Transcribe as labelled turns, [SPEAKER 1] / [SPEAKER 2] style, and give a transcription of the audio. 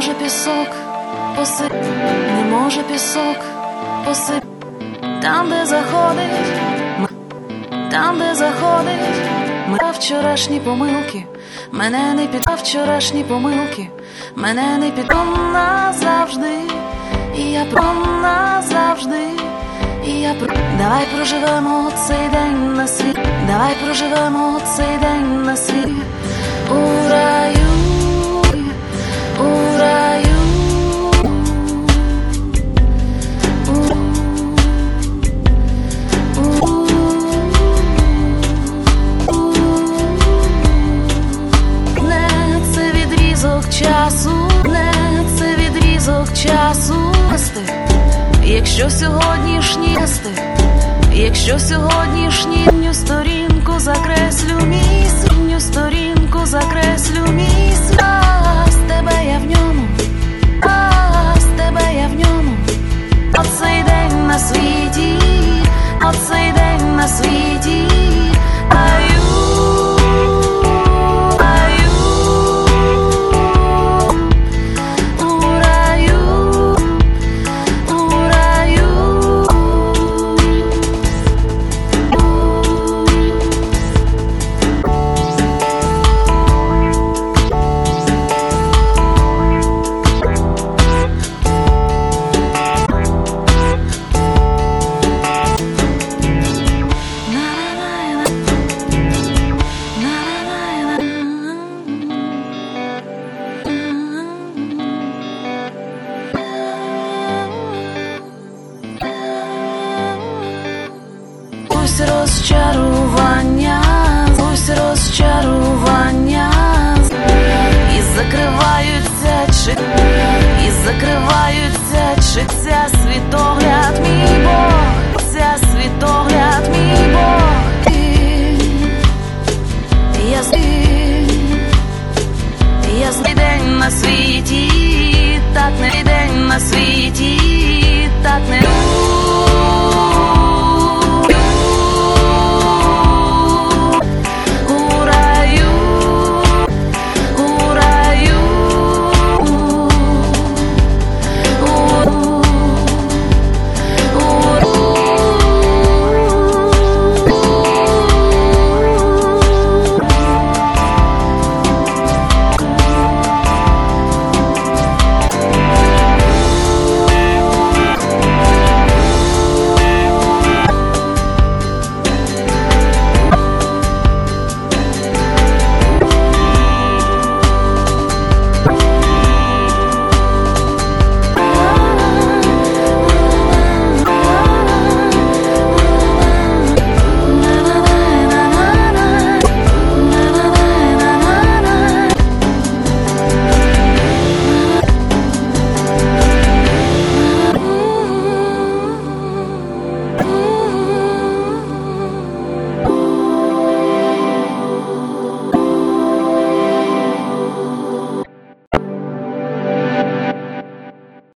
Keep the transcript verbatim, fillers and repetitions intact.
[SPEAKER 1] може пісок посип, не може пісок посип, там, де заходить, там, де заходить, ми вчорашні помилки, мене не під вчорашні помилки, мене не під назавжди, і я про назавжди, і я про давай проживемо цей день на світ, давай проживемо цей день на світ, у раю, у раю. Часу, не це відрізок часу, якщо сьогоднішній, якщо сьогоднішню сторінку закреслю місцю, сторінку закреслю місцю, а з тебе я в ньому, а з тебе я в ньому, оцей день на світі, оцей день на світі, аю. Розчарування, ось розчарування, і закриваються чи, і закриваються чи ця світогляд мій Бог, ця світогляд мій Бог, і я злий, я злий день на світі, так не день на світі, так не